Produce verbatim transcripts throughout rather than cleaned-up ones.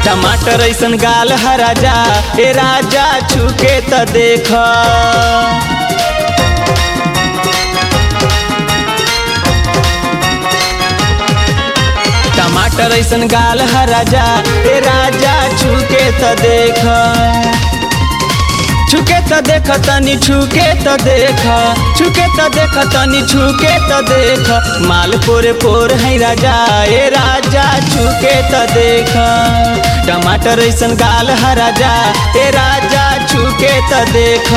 टमाटर ऐसन गाल है राजा, ए राजा छुके त देख। टमाटर ऐसन गाल है राजा, ए राजा छुके त देख। छुके त देख तनी छुके त देख, छुके त देख तनी छुके त देख। माल पोरे पोर है राजा, ए राजा छुके त देख। टमाटर ऐसन गाल है राजा, ए राजा छुके त देख।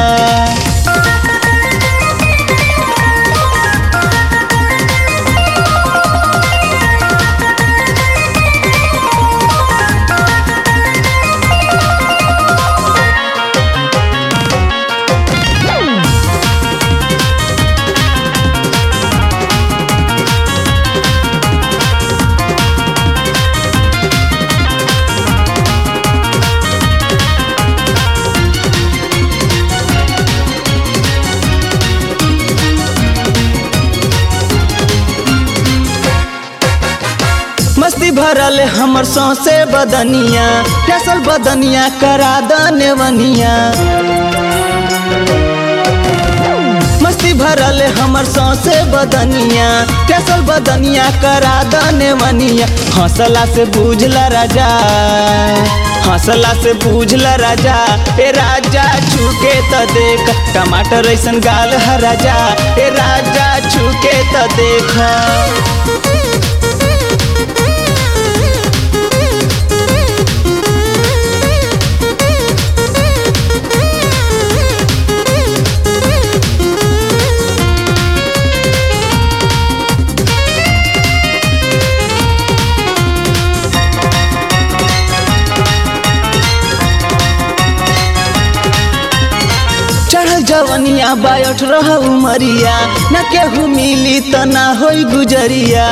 मस्ती भरल हमर सौसे बदनिया, कैसल बदनिया करा दने वनिया। मस्ती भरल हमर सौसे बदनिया, कैसल बदनिया करा दने वनिया। हौसला से बूझला राजा, हौसला से बूझला राजा, ए राजा छुके त देख। टमाटर ऐसन गाल है राजा, ए राजा छुके त देख। चढ़ल जवनिया बायठ रह उमरिया, न केहू मिली त ना होई गुजरिया।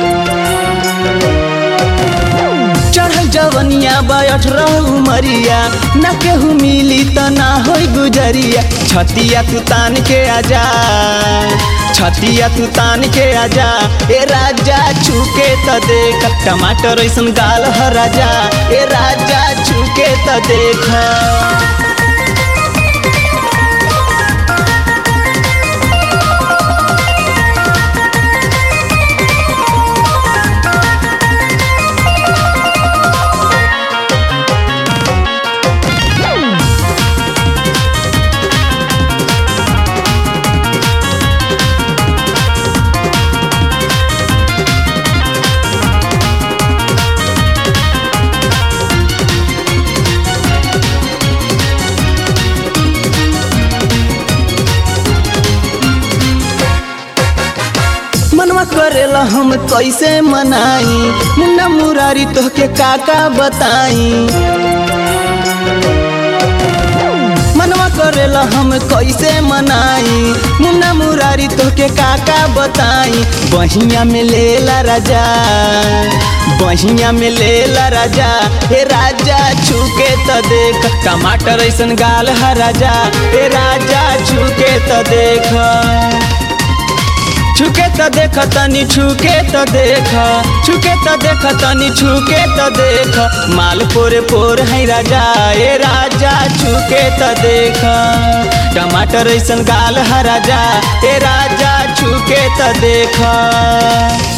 चढ़ल जवनिया बायठ रह उमरिया, न केहू मिली त ना होई गुजरिया। छतिया तू तान के आजा, छतिया तू तान के आजा, ए राजा छुके त देख। टमाटर ऐसन गाल है राजा, ए राजा छुके त देख। मनवा करेला हम कैसे मनाई, मुन्ना मुरारी तोहके काका बताई। मनवा करेला हम कैसे मनाई, मुन्ना मुरारी तोहके काका बताई। बहिया में लेला राजा, बहिया में लेला राजा, ए राजा छुके त देख। टमाटर ऐसन गाल है राजा, ए राजा छुके त देख। छुके त देख तनी छुके त देख, छुके त देख तनी छुके त देख। माल पोरे पोर है राजा, ए राजा छुके त देख। टमाटर ऐसन गाल है राजा, ए राजा छुके त देख।